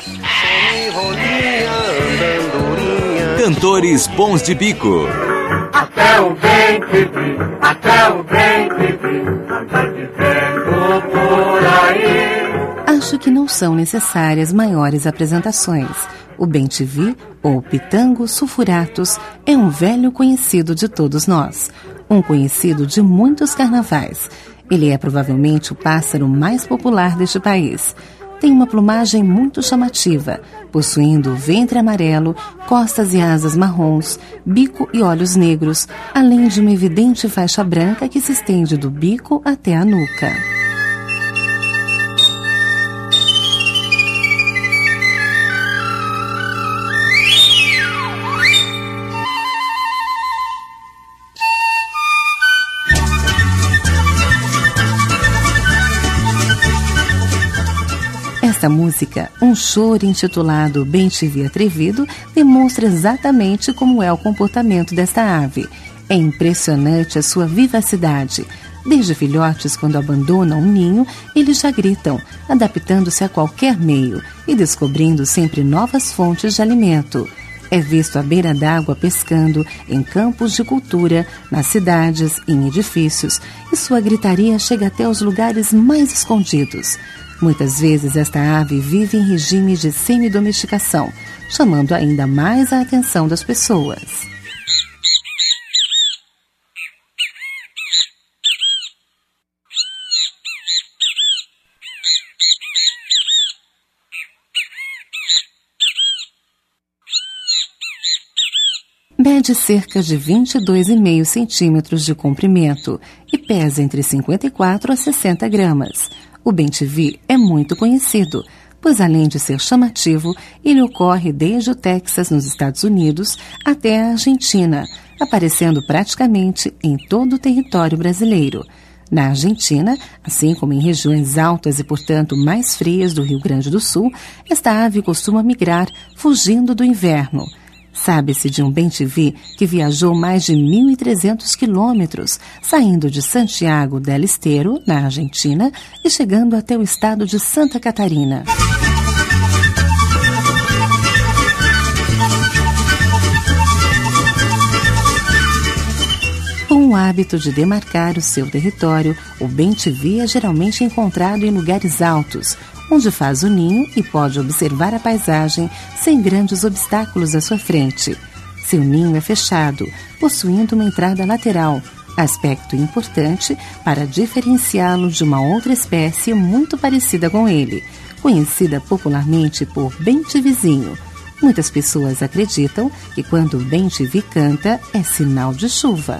Cantores Bons de Bico. Até o bem te vi, até o bem te vi, anda dizendo por aí. Acho que não são necessárias maiores apresentações. O Bem-te-vi, ou Pitango sulfuratus, é um velho conhecido de todos nós. Um conhecido de muitos carnavais. Ele é provavelmente o pássaro mais popular deste país. Tem uma plumagem muito chamativa, possuindo ventre amarelo, costas e asas marrons, bico e olhos negros, além de uma evidente faixa branca que se estende do bico até a nuca. Esta música, um choro intitulado Bem-te-vi atrevido, demonstra exatamente como é o comportamento desta ave. É impressionante a sua vivacidade. Desde filhotes, quando abandonam um ninho, eles já gritam, adaptando-se a qualquer meio e descobrindo sempre novas fontes de alimento. É visto à beira d'água pescando, em campos de cultura, nas cidades, em edifícios, e sua gritaria chega até os lugares mais escondidos. Muitas vezes esta ave vive em regime de semi-domesticação, chamando ainda mais a atenção das pessoas. Mede cerca de 22,5 centímetros de comprimento e pesa entre 54 a 60 gramas. O Bem-te-vi é muito conhecido, pois além de ser chamativo, ele ocorre desde o Texas, nos Estados Unidos, até a Argentina, aparecendo praticamente em todo o território brasileiro. Na Argentina, assim como em regiões altas e, portanto, mais frias do Rio Grande do Sul, esta ave costuma migrar, fugindo do inverno. Sabe-se de um Bem-te-vi que viajou mais de 1.300 quilômetros, saindo de Santiago del Estero, na Argentina, e chegando até o estado de Santa Catarina. Com o hábito de demarcar o seu território, o Bem-te-vi é geralmente encontrado em lugares altos, onde faz o ninho e pode observar a paisagem sem grandes obstáculos à sua frente. Seu ninho é fechado, possuindo uma entrada lateral, aspecto importante para diferenciá-lo de uma outra espécie muito parecida com ele, conhecida popularmente por bem-te-vizinho. Muitas pessoas acreditam que quando o bem-te-vi canta é sinal de chuva.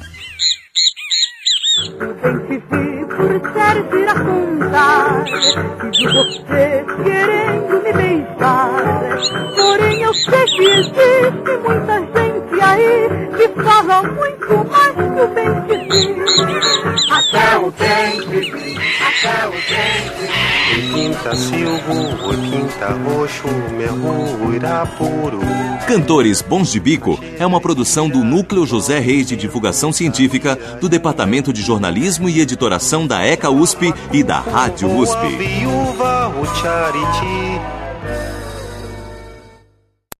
Bem-te-vi por ser iracunda, e você querendo me beijar. Porém eu sei que existe muita gente aí que fala muito mais que o bem-te-vi. Até o bem-te-vi, até o bem-te-vi. Pinta silvo, pinta roxo, merro, irapuru. Cantores Bons de Bico é uma produção do Núcleo José Reis de Divulgação Científica, do Departamento de Jornalismo e Editoração da ECA USP e da Rádio USP. Viúva, o charity.